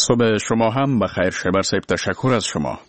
صبح شما هم بخیر. شبر صاحب تشکر از شما.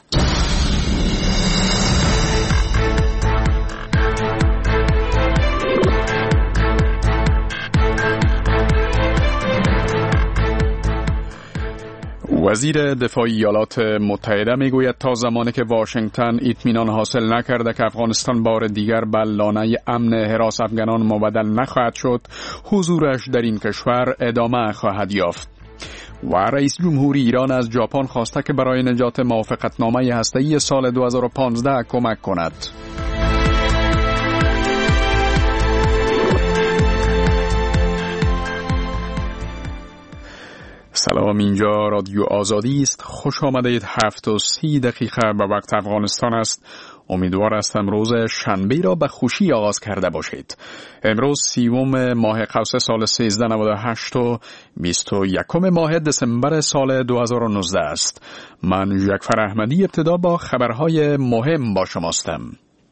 وزیر دفاع ایالات متحده میگوید تا زمانی که واشنگتن اطمینان حاصل نکرده که افغانستان بار دیگر به لانه امن حراس افغانان مبدل نخواهد شد، حضورش در این کشور ادامه خواهد یافت. و رئیس جمهوری ایران از ژاپن خواسته که برای نجات موافقتنامه هسته‌ای سال 2015 کمک کند. سلام، اینجا رادیو آزادی است. خوش آمدید. 7:30 به وقت افغانستان است. امیدوار هستم روز شنبه را به خوشی آغاز کرده باشید. امروز 30 ماه قوسه سال 1398 و 21 ماه دسامبر سال 2019 است. من جعفر احمدی ابتدا با خبرهای مهم با شماستم.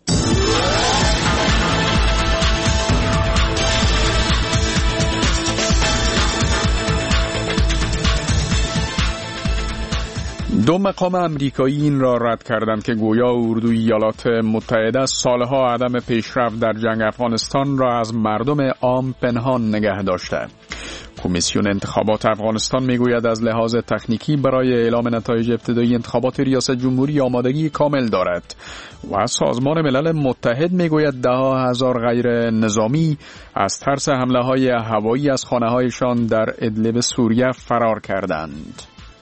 دو مقام امریکایی این را رد کردند که گویا اردوی ایالات متحده سالها عدم پیشرفت در جنگ افغانستان را از مردم عام پنهان نگه داشته. کمیسیون انتخابات افغانستان میگوید از لحاظ تکنیکی برای اعلام نتایج ابتدایی انتخابات ریاست جمهوری آمادگی کامل دارد و سازمان ملل متحد میگوید 10,000 غیر نظامی از ترس حمله های هوایی از خانه هایشان در ادلب سوریه فرار کردند.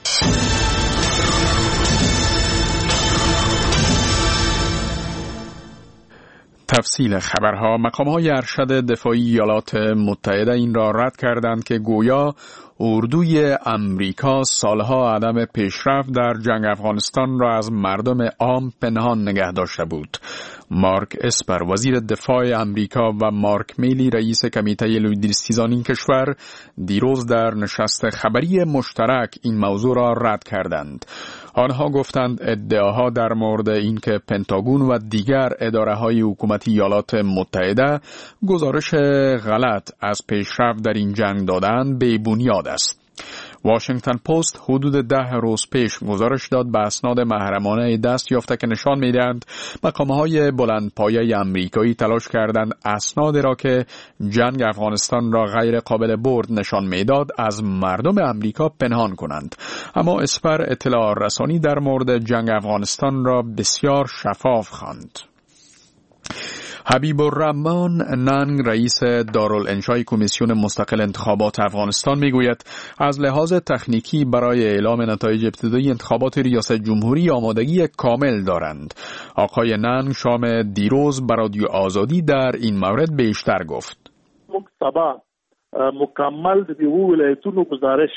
تفصیل خبرها. مقام‌های ارشد دفاعی ایالات متحده این را رد کردند که گویا اردوی امریکا سالها عدم پیشرفت در جنگ افغانستان را از مردم عام پنهان نگه داشته بود. مارک اسپر وزیر دفاع امریکا و مارک میلی رئیس کمیته لوجستیک این کشور دیروز در نشست خبری مشترک این موضوع را رد کردند. آنها گفتند ادعاها در مورد اینکه پنتاگون و دیگر اداره‌های حکومتی ایالات متحده گزارش غلط از پیشرفت در این جنگ دادند بی بنیاد است. واشنگتن پست حدود 10 روز پیش گزارش داد به اسناد محرمانه دست یافته که نشان می‌دهند مقام‌های بلندپایه آمریکایی تلاش کردند اسنادی را که جنگ افغانستان را غیر قابل برد نشان می‌داد از مردم آمریکا پنهان کنند. اما اسپر اطلاع رسانی در مورد جنگ افغانستان را بسیار شفاف خواند. حبیب الرحمن ننگ رئیس دارالانشای کمیسیون مستقل انتخابات افغانستان میگوید از لحاظ تکنیکی برای اعلام نتایج ابتدایی انتخابات ریاست جمهوری آمادگی کامل دارند. آقای ننگ شام دیروز به رادیو آزادی در این مورد بیشتر گفت. مکتبا مکمل د دیو ولایتونو گزارش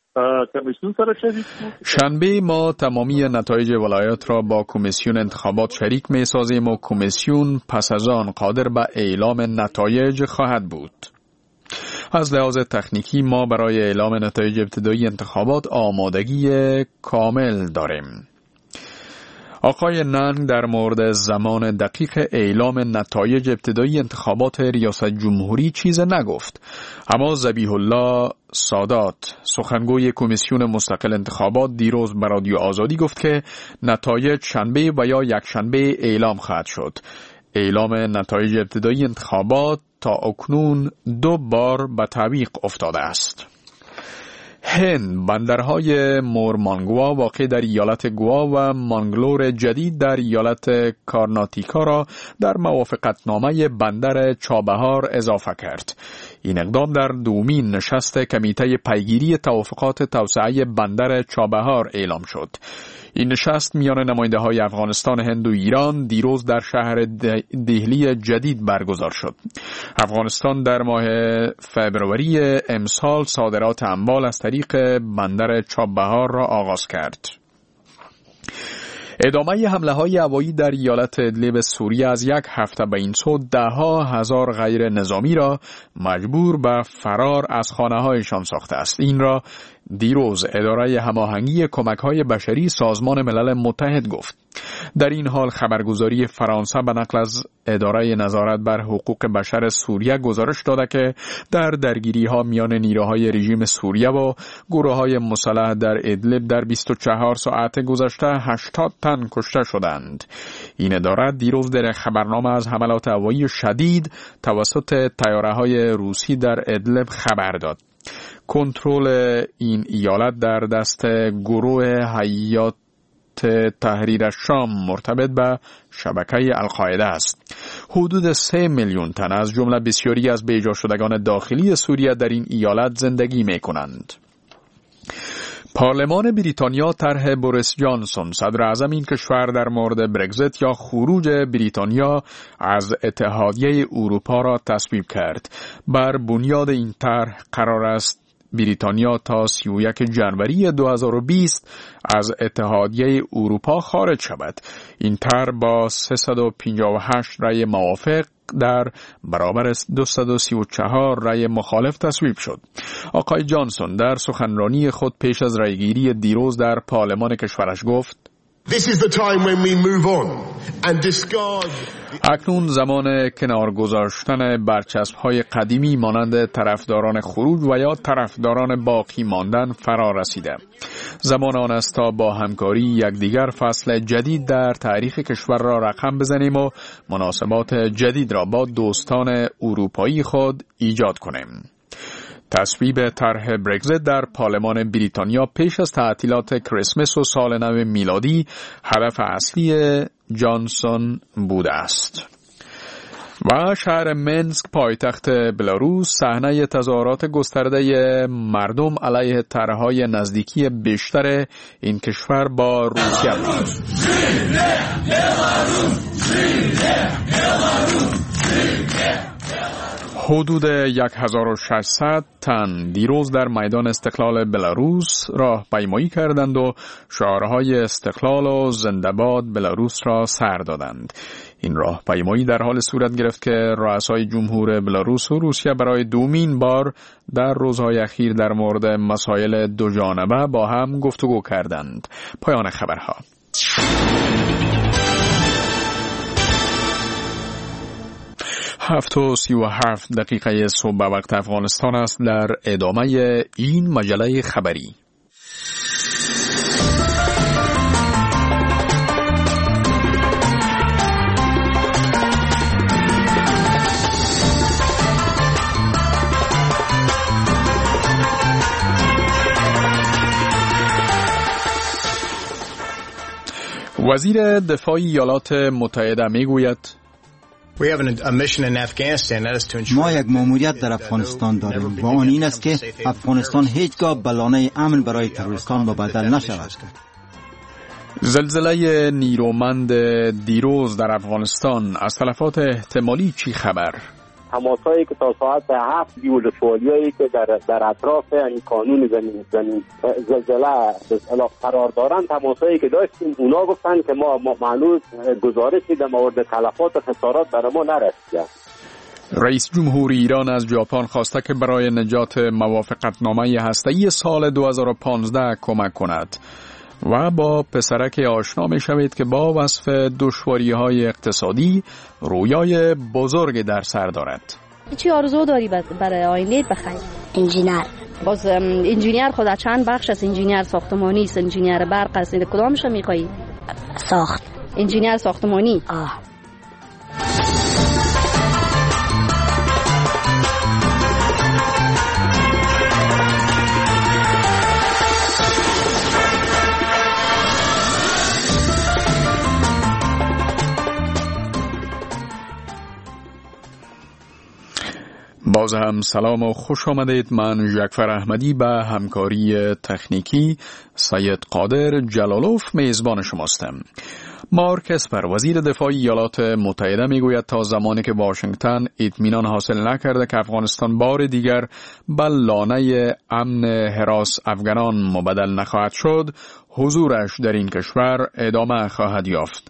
شنبه ما تمامی نتایج ولایات را با کمیسیون انتخابات شریک می سازیم و کمیسیون پس از آن قادر به اعلام نتایج خواهد بود. از لحاظ تکنیکی ما برای اعلام نتایج ابتدایی انتخابات آمادگی کامل داریم. آقای ننگ در مورد زمان دقیق اعلام نتایج ابتدایی انتخابات ریاست جمهوری چیز نگفت، اما ذبیح الله سادات سخنگوی کمیسیون مستقل انتخابات دیروز به رادیو آزادی گفت که نتایج شنبه و یا یکشنبه اعلام خواهد شد. اعلام نتایج ابتدایی انتخابات تا اکنون 2 بار به تعویق افتاده است. هند بندرهای مورمانگوا واقع در ایالت گوا و مانگلور جدید در ایالت کارناتیکا را در موافقتنامه بندر چابهار اضافه کرد. این اقدام در دومین نشست کمیته پیگیری توافقات توسعه بندر چابهار اعلام شد. این نشست میان نماینده‌های افغانستان، هند و ایران دیروز در شهر دهلی جدید برگزار شد. افغانستان در ماه فبروری امسال صادرات اموال از طریق بندر چابهار را آغاز کرد. ادامه حمله‌های هوایی در ایالت ادلب سوریه از 1 هفته به این سو 10,000 غیر نظامی را مجبور به فرار از خانه‌هایشان ساخته است. این را دیروز اداره هماهنگی کمک‌های بشری سازمان ملل متحد گفت. در این حال خبرگزاری فرانسه به نقل از اداره نظارت بر حقوق بشر سوریه گزارش داده که در درگیری‌ها میان نیروهای رژیم سوریه و گروه‌های مسلح در ادلب در 24 ساعت گذشته 80 تن کشته شدند. این اداره دیروز در خبرنامه از حملات هوایی شدید توسط طیاره‌های روسی در ادلب خبر داد. کنترل این ایالت در دست گروه حیات تحریر شام مرتبط به شبکه القاعده است. حدود 3 میلیون تن از جمله بسیاری از بیجا شدگان داخلی سوریه در این ایالت زندگی می کنند. پارلمان بریتانیا طرح بوریس جانسون صدر اعظم این کشور در مورد برگزیت یا خروج بریتانیا از اتحادیه اروپا را تصویب کرد. بر بنیاد این طرح قرار است بریتانیا تا 31 جنوری 2020 از اتحادیه اروپا خارج شود. این طرح با 358 رأی موافق در برابر 234 رأی مخالف تصویب شد. آقای جانسون در سخنرانی خود پیش از رأیگیری دیروز در پارلمان کشورش گفت: This is the time when we move on and discard. اکنون زمان کنار گذاشتن برچسب‌های قدیمی مانند طرفداران خروج و یا طرفداران باقی ماندن فرا رسیده. زمان آن است تا با همکاری یکدیگر فصل جدید در تاریخ کشور را رقم بزنیم و مناسبات جدید را با دوستان اروپایی خود ایجاد کنیم. تصویب طرح برگزیت در پارلمان بریتانیا پیش از تعطیلات کریسمس و سال نو میلادی هدف اصلی جانسون بوده است. و شهر منسک پایتخت بلاروس صحنه تظاهرات گسترده مردم علیه طرح‌های نزدیکی بیشتر این کشور با روسیه بود. حدود 1600 تن دیروز در میدان استقلال بلاروس راهپیمایی کردند و شعارهای استقلال و زنده باد بلاروس را سر دادند. این راهپیمایی در حال صورت گرفت که رؤسای جمهور بلاروس و روسیه برای دومین بار در روزهای اخیر در مورد مسائل دوجانبه با هم گفتگو کردند. پایان خبرها. 7:37 صبح به وقت افغانستان است. در ادامه این مجله خبری وزیر دفاع ایالات متحده میگوید ما یک مأموریت در افغانستان داریم و آن این است که افغانستان هیچگاه بلانه امن برای تروریستان مبدل نشود. زلزله نیرومند دیروز در افغانستان، از تلفات احتمالی چی خبر؟ تماسایی که تا ساعت 7 ولسوالیایی که در اطراف این کانون زمین زلزله قرار دارند، تماسایی که داشتیم اونا گفتن که ما معلوم گزارشی در مورد تلفات و خسارات برای ما نرسیده. رئیس جمهور ایران از ژاپن خواسته که برای نجات موافقتنامه هسته‌ای سال 2015 کمک کند و با پسرک آشنا می شوید که با وصف دشواری‌های اقتصادی رویای بزرگ در سر دارد. چی آرزو داری برای آینده بخیر؟ انجینیر. باز انجینیر خدا چند بخش است؟ انجینیر ساختمانی است، انجینیر برق است، کدامش می‌خوای؟ ساخت. انجینیر ساختمانی. باز هم سلام و خوش آمدید. من جعفر احمدی به همکاری تکنیکی سید قادر جلالوف میزبان شماستم. مارک اسپر وزیر دفاع ایالات متحده میگوید تا زمانی که واشنگتن اطمینان حاصل نکرده که افغانستان بار دیگر به لانه امن حراس افغانان مبدل نخواهد شد، حضورش در این کشور ادامه خواهد یافت.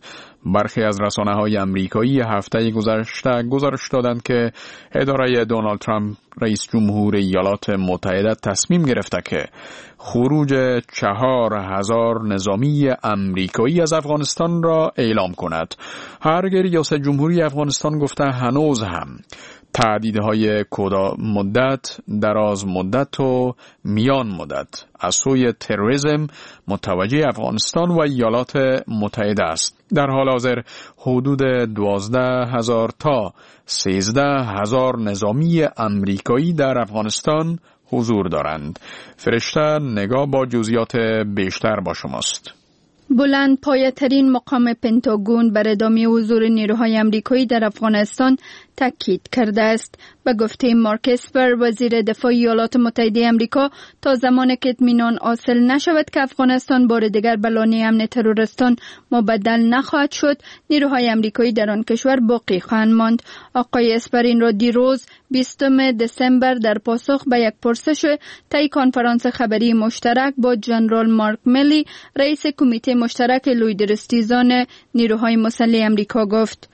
برخی از رسانه‌های آمریکایی هفته گذشته گزارش دادند که اداره دونالد ترامپ رئیس جمهور ایالات متحده تصمیم گرفته که خروج 4,000 نظامی آمریکایی از افغانستان را اعلام کند. هرگاه ریاست جمهوری افغانستان گفته هنوز هم تهدیدهای مدت، دراز مدت و میان مدت از سوی تروریسم متوجه افغانستان و ایالات متحده است. در حال حاضر حدود 12,000 تا 13,000 نظامی آمریکایی در افغانستان حضور دارند. فرشته نگاه با جزئیات بیشتر با شماست. بلند پایه‌ترین مقام پنتاگون بر ادامه حضور نیروهای آمریکایی در افغانستان تاکید کرده است. به گفته مارک اسپر وزیر دفاع ایالات متحده آمریکا، تا زمانی که اطمینان حاصل نشود که افغانستان بار دیگر به لانه امن تروریستان مبدل نخواهد شد، نیروهای آمریکایی در آن کشور باقی خواهند ماند. آقای اسپر این را دیروز 20 دسامبر در پاسخ به یک پرسش طی کنفرانس خبری مشترک با جنرال مارک میلی، رئیس کمیته مشترک لویدرستیزان نیروهای مسلح آمریکا گفت: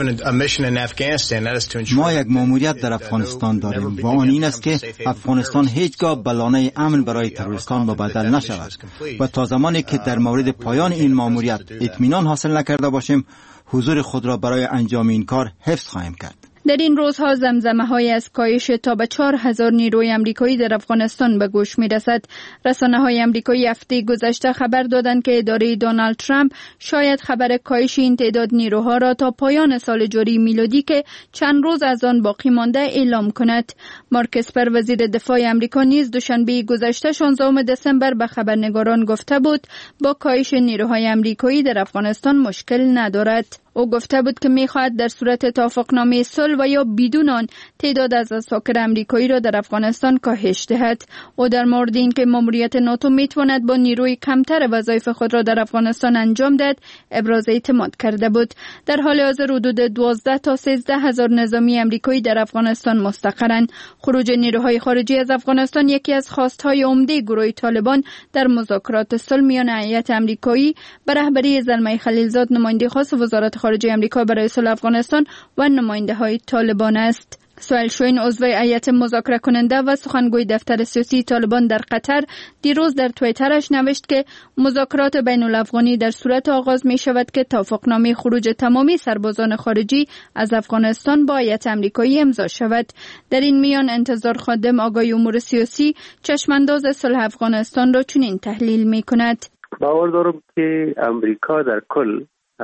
ما یک ماموریت در افغانستان داریم و آن این است که افغانستان هیچگاه به لانه امن برای تروریستان مبدل نشود و تا زمانی که در مورد پایان این ماموریت اطمینان حاصل نکرده باشیم، حضور خود را برای انجام این کار حفظ خواهیم کرد. در این روزها زمزمه‌های از کاهش تا به 4,000 نیروی آمریکایی در افغانستان به گوش می‌رسد. رسانه‌های آمریکایی هفته گذشته خبر دادند که اداره دونالد ترامپ شاید خبر کاهش این تعداد نیروها را تا پایان سال جاری میلادی که چند روز از آن باقی مانده اعلام کند. مارک اسپر وزیر دفاع آمریکا نیز دوشنبه گذشته 16 دسامبر به خبرنگاران گفته بود با کاهش نیروهای آمریکایی در افغانستان مشکل ندارد. او گفته بود که می‌خواهد در صورت توافقنامه صلح و یا بدون آن تعداد از اساکر آمریکایی را در افغانستان کاهش دهد. او در مورد اینکه ماموریت ناتو میتواند با نیروی کمتر وظایف خود را در افغانستان انجام دهد ابراز اعتماد کرده بود. در حال حاضر حدود 12 تا 13,000 نظامی آمریکایی در افغانستان مستقرند. خروج نیروهای خارجی از افغانستان یکی از خواستهای عمده گروه طالبان در مذاکرات صلح میان هیئت آمریکایی به رهبری زلمه خلیلزاد، نماینده خاص وزارت خارجه آمریکا برای صلح افغانستان و نماینده‌های طالبان است. سهیل شوین عضو هیئت مذاکره کننده و سخنگوی دفتر سیاسی طالبان در قطر دیروز در توییترش نوشت که مذاکرات بین الافغانی در صورت آغاز می شود که توافقنامه خروج تمامی سربازان خارجی از افغانستان با هیئت آمریکایی امضا شود. در این میان انتظار خادم آقای امور سیاسی چشمانداز صلح افغانستان را چنین تحلیل می کند: باور دارم که آمریکا در کل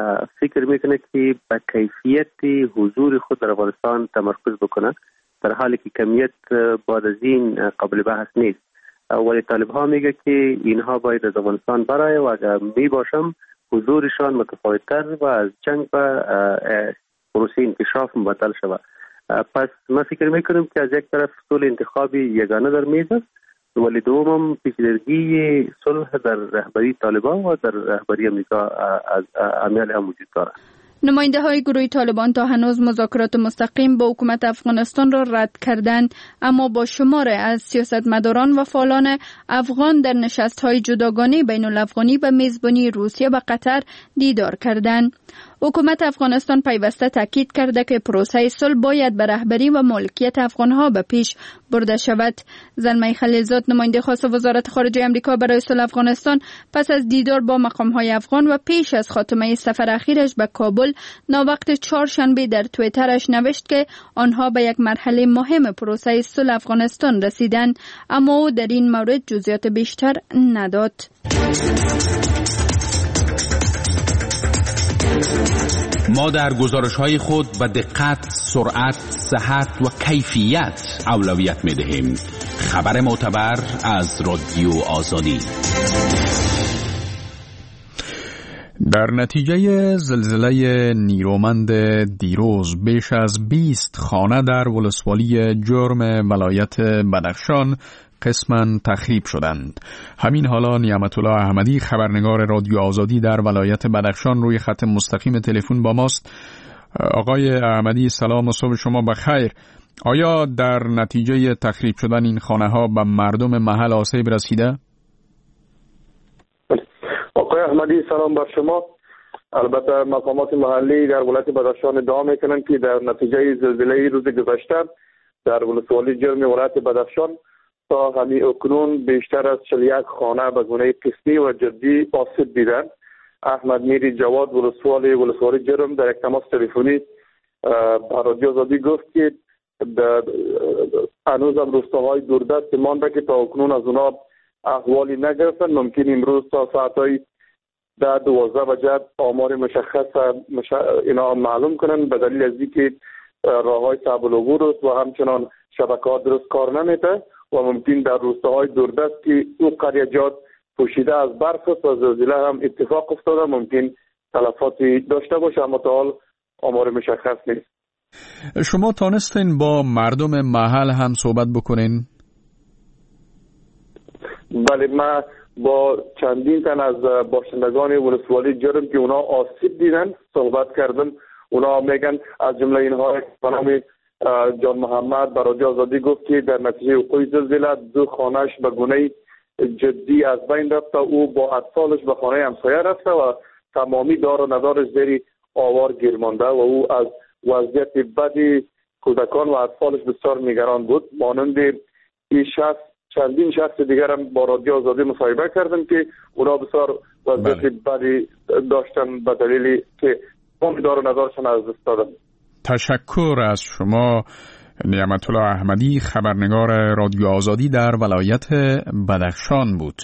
فکر میکنه که به کیفیت حضور خود در افغانستان تمرکز بکنه، در حالی که کمیت بعد از این قابل بحث نیست. ولی طالب ها میگه که اینها باید از افغانستان برای و اگر می باشم حضورشان متفاوت‌تر و از جنگ به پروسه انکشاف مبدل شود. پس من فکر میکنم که از یک طرف صلح انتخابی یگانه در میز است، ولی دوم پیچیدگی صلح در رهبری طالبان و در رهبری آمریکا از عمل هم وجود دارد. نماینده های گروه طالبان تا هنوز مذاکرات مستقیم با حکومت افغانستان را رد کردند، اما با شمار از سیاستمداران و فعالان افغان در نشست های جداگانه بین الافغانی به میزبانی روسیه و قطر دیدار کردند. حکومت افغانستان پیوسته تاکید کرده که پروسه صلح باید به رهبری و مالکیت افغانها به پیش برده شود. زلمه خلیلزاد، نماینده خاص وزارت خارجه آمریکا برای صلح افغانستان، پس از دیدار با مقام‌های افغان و پیش از خاتمه سفر اخیرش به کابل ناوقت چهارشنبه در توییترش نوشت که آنها به یک مرحله مهم پروسه صلح افغانستان رسیدند، اما او در این مورد جزئیات بیشتر نداد. ما در گزارش‌های خود به دقت، سرعت، صحت و کیفیت اولویت می‌دهیم. خبر معتبر از رادیو آزادی. در نتیجه زلزله نیرومند دیروز بیش از 20 خانه در ولسوالی جرم ولایت بدخشان قسماً تخریب شدند. همین حالا نعمت الله احمدی، خبرنگار رادیو آزادی در ولایت بدخشان، روی خط مستقیم تلفن با ماست. آقای احمدی سلام و صبح شما بخیر. آیا در نتیجه تخریب شدن این خانه ها به مردم محل آسیب رسیده؟ آقای احمدی سلام بر شما. البته مقامات محلی در ولایت بدخشان ادعا میکنند که در نتیجه زلزله روز گذشته در ولسوالی جرم ولایت بدخشان تا همین اکنون بیشتر از 41 خانه به گونه قسمی و جدی آسیب دیدند. احمد میری جواد ولسوالی جرم در یک تماس تلفنی با رادیو آزادی گفت که هنوزم روستاهای دوردست مانده که تا اکنون از اونا احوالی نگرفتن. ممکن امروز تا ساعتهای 12 بجه آمار مشخص اینا معلوم کنن، به دلیل از اینکه راههای صعب العبور است و همچنان شبکه‌ها درست کار نمیده و ممکن در روستاهای دوردست که او قریه‌جات پوشیده از برف است و زلزله هم اتفاق افتاده ممکن تلفاتی داشته باشه، اما تا حال آمار مشخص نیست. شما تانستین با مردم محل هم صحبت بکنین؟ بله، من با چندین تن از باشندگان ولسوالی جرم که اونا آسیب دیدن صحبت کردم. اونا میگن از جمله اینها به نام جان محمد به رادیو آزادی گفت که در نتیجه وقوع زلزله 2 خانه‌اش به گونه جدی از بین رفت. او با اطفالش به خانه همسایه رفته و تمامی دار و ندارش زیر آوار گیر مانده و او از وضعیت بدی کودکان و اطفالش بسیار نگران بود. مانند این شخص چندین شخص دیگر هم با رادیو آزادی مصاحبه کردن که اونا بسیار وضعیت بدی داشتن به دلیلی که اون دار و ندارشان از دست دادن. تشکر از شما نعمت الله احمدی، خبرنگار رادیو آزادی در ولایت بدخشان بود.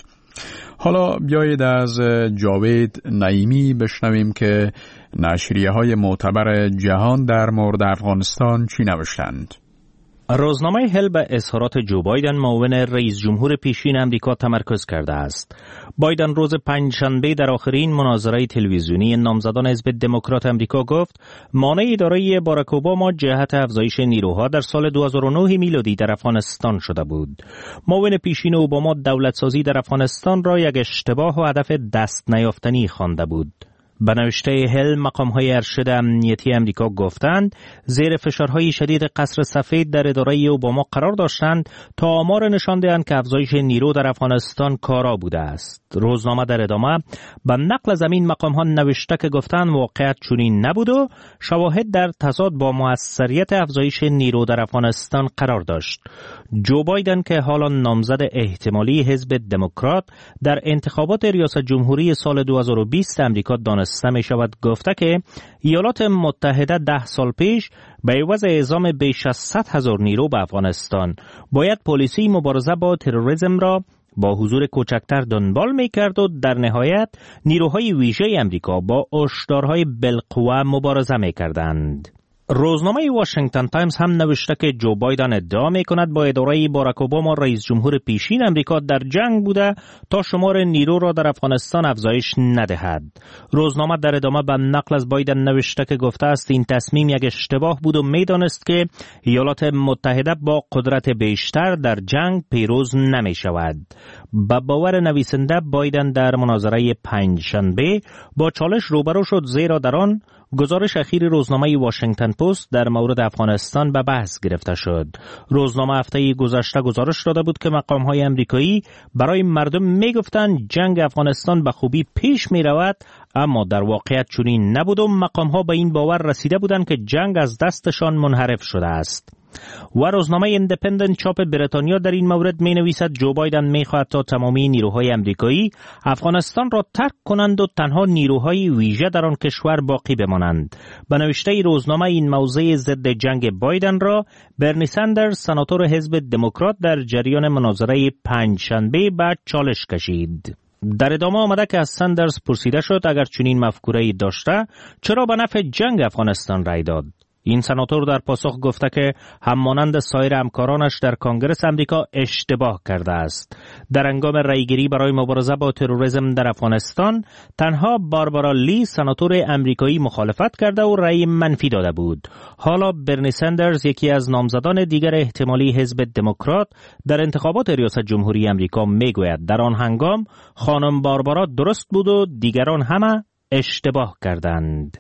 حالا بیایید از جاوید نعیمی بشنویم که نشریه‌های معتبر جهان در مورد افغانستان چی نوشتند. روزنامه هل به اظهارات جو بایدن معاون رئیس جمهور پیشین امریکا تمرکز کرده است. بایدن روز پنجشنبه در آخرین مناظره تلویزیونی نامزدان حزب دموکرات امریکا گفت مانع اداره باراک اوباما جهت افزایش نیروها در سال 2009 میلادی در افغانستان شده بود. معاون پیشین اوباما دولتسازی در افغانستان را یک اشتباه و هدف دست نیافتنی خوانده بود. به نوشته هل مقام‌های ارشد امنیتی امریکا گفتند زیر فشارهای شدید قصر سفید در اداره اوباما قرار داشتند تا آمار نشان دهند که افزایش نیرو در افغانستان کارا بوده است. روزنامه در ادامه به نقل از این مقام‌ها نوشته که گفتند واقعیت چنین نبود و شواهد در تضاد با موثریت افزایش نیرو در افغانستان قرار داشت. جو بایدن که حالا نامزد احتمالی حزب دموکرات در انتخابات ریاست جمهوری سال 2020 امریکا دانسته می شود گفته که ایالات متحده 10 سال پیش به عوض اعزام بیش از 100,000 نیرو به افغانستان باید پلیسی مبارزه با تروریسم را با حضور کوچکتر دنبال می کرد و در نهایت نیروهای ویژه امریکا با هشدارهای بالقوه مبارزه می کردند. روزنامه واشنگتن تایمز هم نوشته که جو بایدن ادعا می‌کند با اداره باراک اوباما رئیس جمهور پیشین امریکا در جنگ بوده تا شمار نیرو را در افغانستان افزایش ندهد. روزنامه در ادامه به نقل از بایدن نوشته که گفته است این تصمیم یک اشتباه بود و می‌دانست که ایالات متحده با قدرت بیشتر در جنگ پیروز نمی‌شود. به باور نویسنده بایدن در مناظره پنجشنبه با چالش روبرو شد، زیرا در آن گزارش اخیر روزنامه واشنگتن پست در مورد افغانستان به بحث گرفته شد. روزنامه هفته گذشته گزارش داده بود که مقام‌های آمریکایی برای مردم می‌گفتند جنگ افغانستان به خوبی پیش می‌رود، اما در واقعیت چنین نبود و مقام‌ها به این باور رسیده بودند که جنگ از دستشان منحرف شده است. و روزنامه ایندیپندنت چاپ بریتانیا در این مورد می نویسد جو بایدن می خواهد تا تمامی نیروهای امریکایی افغانستان را ترک کنند و تنها نیروهای ویژه در آن کشور باقی بمانند. به نوشته روزنامه این موضع ضد جنگ بایدن را برنی سندرز سناتور حزب دموکرات در جریان مناظره پنجشنبه بعد چالش کشید. در ادامه آمده که از سندرز پرسیده شد اگر چنین مفکوره‌ای داشته چرا به نفع جنگ افغانستان رای داد. این سناتور در پاسخ گفته که همانند سایر همکارانش در کنگره امریکا اشتباه کرده است. در هنگام رایگیری برای مبارزه با تروریسم در افغانستان تنها باربارا لی سناتور امریکایی مخالفت کرده و رأی منفی داده بود. حالا برنی سندرز یکی از نامزدان دیگر احتمالی حزب دموکرات در انتخابات ریاست جمهوری امریکا میگوید در آن هنگام خانم باربارا درست بود و دیگران همه اشتباه کردند.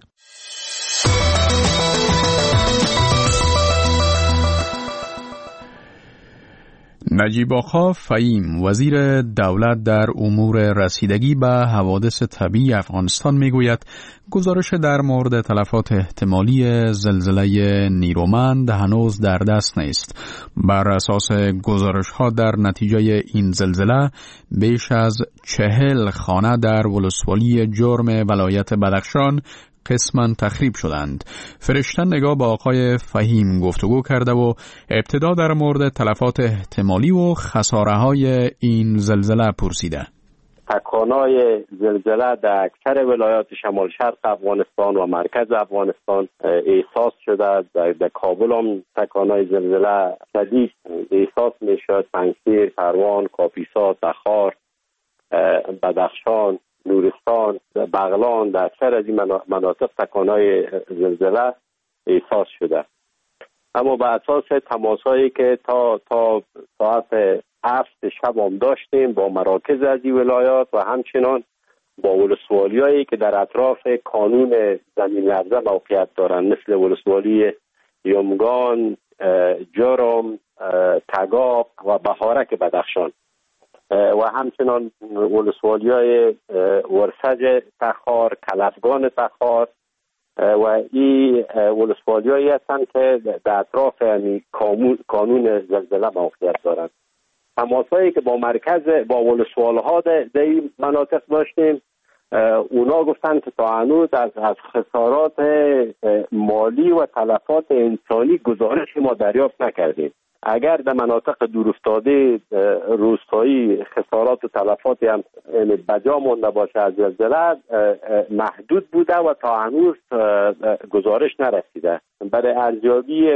نجیب آقا فهیم وزیر دولت در امور رسیدگی به حوادث طبیعی افغانستان میگوید گزارش در مورد تلفات احتمالی زلزله نیرومند هنوز در دست نیست. بر اساس گزارش‌ها در نتیجه این زلزله بیش از 40 خانه در ولسوالی جرم ولایت بدخشان قسماً تخریب شدند. فرشته نگاه با آقای فهیم گفتگو کرده و ابتدا در مورد تلفات احتمالی و خساره‌های این زلزله پرسیده. تکانهای زلزله در اکثر ولایات شمال شرق افغانستان و مرکز افغانستان احساس شده. در کابل هم تکانهای زلزله شدید احساس میشد. پنجشیر، پروان، کاپیسا، تخار، بدخشان، نورستان، بغلان، در اکثر از این مناطق تکانهای زلزله احساس شده. اما به اساس تماسایی که تا ساعت 7 شب هم داشتیم با مراکز از این ولایات و همچنان با ولسوالیایی که در اطراف کانون زمین لرزه موقعیت دارند، مثل ولسوالی یمگان، جرم، تگاب و بهارک بدخشان و همچنان ولسوالی‌های ورسج تخار، کلفگان تخار و این ولسوالی‌هایی هستند که در اطراف کانون زلزله موقعیت دارند. تماسایی که با ولسوال‌ها در این مناطق داشتیم، اونا گفتن که تا هنوز از خسارات مالی و تلفات انسانی گزارشی ما دریافت نکردیم. اگر در مناطق دورافتاده روستایی خسارات و تلفاتی هم بجا مانده باشه از زلزله، محدود بوده و تا هنوز گزارش نرسیده. برای ارزیابی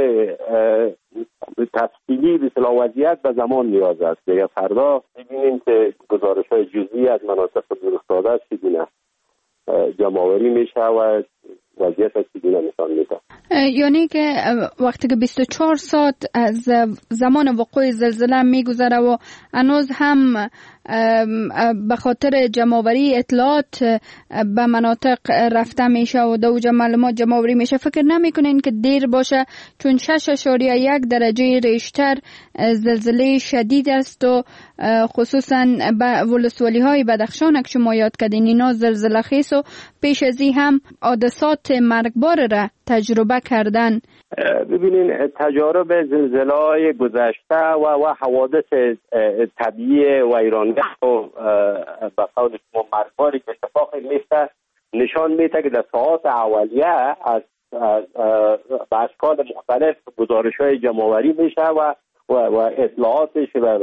تفصیلی به وضعیت به زمان نیاز است. دیگه فردا ببینیم که گزارش‌های جزئی از مناطق دورافتاده چگونه جمع‌آوری میشه و وضعیت چگونه نشان میده. یعنی که وقتی که 24 ساعت از زمان وقوع زلزله میگذره و هنوز هم به خاطر جمع‌آوری اطلاعات به مناطق رفته میشه و دوجه معلومات جمع‌آوری میشه، فکر نمیکنین که دیر باشه؟ چون 6.1 درجه ریشتر زلزله شدید است و خصوصا به ولسوالی های بدخشان که شما یاد کردین اینا زلزله خیز و پیش از این هم حادثات مرگبار را تجربه کردن. ببینین تجارب زلزله‌های گذشته و حوادث طبیعی و ایرانگه و به قول شما مرگباری که اتفاق میفته نشان میده که در ساعات اولیه از به اشکال مختلف گزارش‌های جمع‌آوری میشه و اطلاعاتش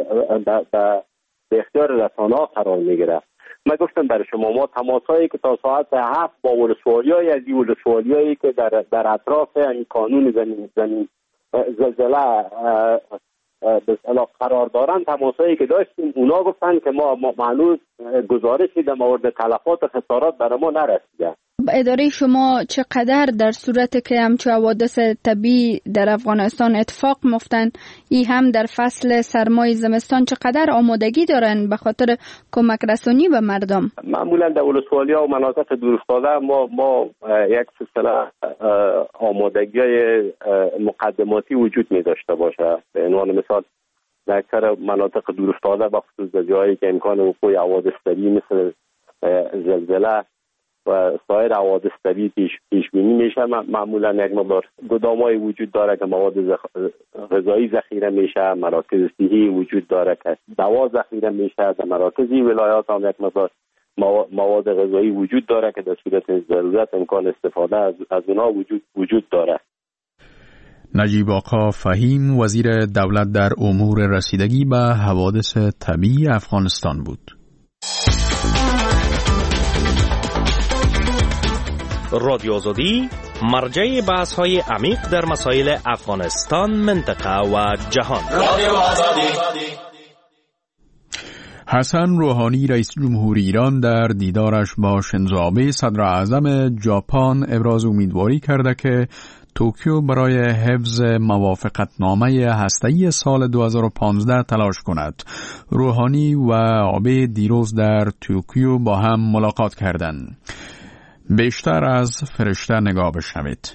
به اختیار رسانه‌ها قرار میگیره. من گفتم برای شما ما تماسایی که تا ساعت 7 با ولسوالی‌های از این ولسوالی‌هایی که در اطراف این کانون زمین زلزله به اصطلاح قرار دارن، تماسایی که داشتیم اونا گفتن که ما هنوز گزارشی در مورد تلفات و خسارات برای ما نرسیده. اداره شما چقدر در صورت که همچون حوادث طبیعی در افغانستان اتفاق میفتن، این هم در فصل سرمای زمستان چقدر آمادگی دارن به خاطر کمک رسانی به مردم؟ معمولا در ولسوالی‌ها و مناطق دورافتاده ما یک سلسله آمادگی‌های مقدماتی وجود می داشته باشه. به عنوان مثال در اکثر مناطق دورافتاده به خصوص در جایی که امکان وقوع حوادث طبیعی مثل زلزله و سایر حوادث طبیعی پیش بینی میشه، معمولا یک مقدار گدامای وجود داره که مواد غذایی ذخیره میشه، مراکز صحی وجود داره که دوا ذخیره میشه، در مراکزی ولایات هم یک مقدار مواد غذایی وجود داره که در صورت ضرورت امکان استفاده از اونها وجود داره. نجیب آقا فهیم وزیر دولت در امور رسیدگی به حوادث طبیعی افغانستان بود. رادیو آزادی مرجع بحث‌های عمیق در مسائل افغانستان، منطقه و جهان. رادیو آزادی. حسن روحانی رئیس جمهور ایران در دیدارش با شینزو آبه صدر اعظم ژاپن ابراز امیدواری کرده که توکیو برای حفظ موافقتنامه هسته‌ای سال 2015 تلاش کند. روحانی و آبه دیروز در توکیو با هم ملاقات کردند. بیشتر از فرشته نگاه بشنوید.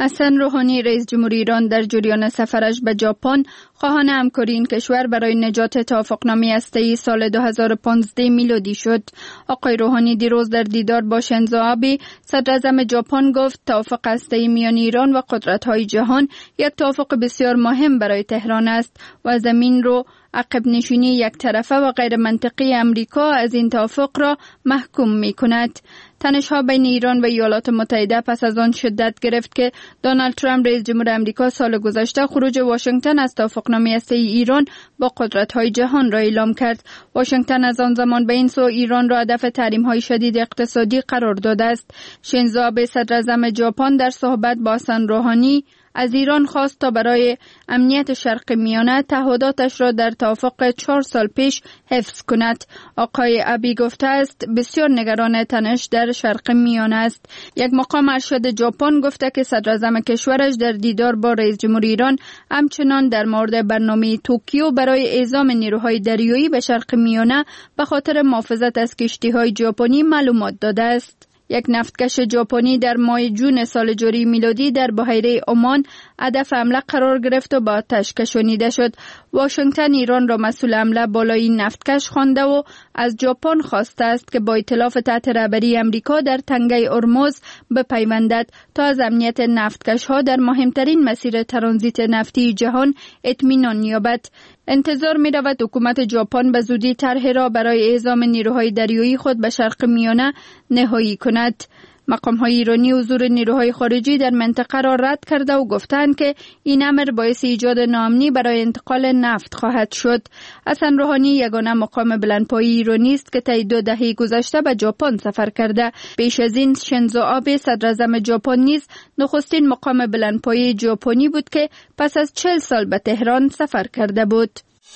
حسن روحانی رئیس جمهوری ایران در جریان سفرش به ژاپن خواهان همکاری این کشور برای نجات توافقنامه هسته‌ای سال 2015 میلادی شد. آقای روحانی دیروز در دیدار با شینزو آبه صدر اعظم ژاپن گفت توافق هسته‌ای میان ایران و قدرت‌های جهان یک توافق بسیار مهم برای تهران است و زمین رو عقب نشینی یک طرفه و غیر منطقی امریکا از این توافق را محکوم می کند. تنش‌ها بین ایران و ایالات متحده پس از آن شدت گرفت که دونالد ترامپ رئیس جمهور آمریکا سال گذشته خروج واشنگتن از توافقنامه هسته‌ای ایران با قدرت‌های جهان را اعلام کرد. واشنگتن از آن زمان به این سو ایران را هدف تحریم‌های شدید اقتصادی قرار داده است. شینزو آبه صدر اعظم ژاپن در صحبت با حسن روحانی از ایران خواست تا برای امنیت شرق میانه تعهداتش را در توافق 4 سال پیش حفظ کند. آقای آبه گفته است بسیار نگران تنش در شرق میانه است. یک مقام ارشد ژاپن گفته که صدر اعظم کشورش در دیدار با رئیس جمهور ایران همچنان در مورد برنامه توکیو برای اعزام نیروهای دریایی به شرق میانه به خاطر محافظت از کشتی‌های ژاپنی معلومات داده است. یک نفتکش ژاپنی در ماه جون سال جاری میلادی در بحیره عمان هدف حمله قرار گرفت و با آتش کشانیده شد. واشنگتن ایران را مسئول حمله بالای این نفتکش خوانده و از ژاپن خواسته است که با ائتلاف تحت رهبری امریکا در تنگه هرمز بپیوندد تا از امنیت نفتکش‌ها در مهمترین مسیر ترانزیت نفتی جهان اطمینان یابد. انتظار می رود حکومت ژاپن به زودی طرح را برای اعزام نیروهای دریایی خود به شرق میانه نهایی کند. مقام‌های ایرانی حضور نیروهای خارجی در منطقه را رد کرده و گفتند که این امر باعث ایجاد ناامنی برای انتقال نفت خواهد شد. حسن روحانی یگانه مقام بلندپایه ایرانی است که طی 2 دهه گذشته به ژاپن سفر کرده. پیش از این شینزو آبه صدر اعظم ژاپن نیز نخستین مقام بلندپایه ژاپنی بود که پس از 40 سال به تهران سفر کرده بود.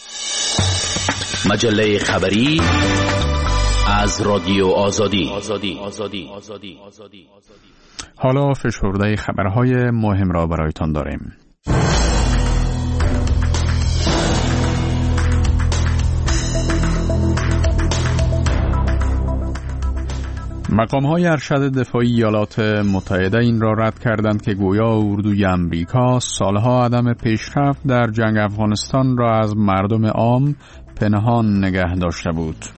مجله خبری از رادیو آزادی. حالا فشرده خبرهای مهم را برایتان داریم. مقام‌های ارشد دفاعی ایالات متحده این را رد کردند که گویا اردوی امریکا سالها عدم پیشرفت در جنگ افغانستان را از مردم عام پنهان نگه داشته بود.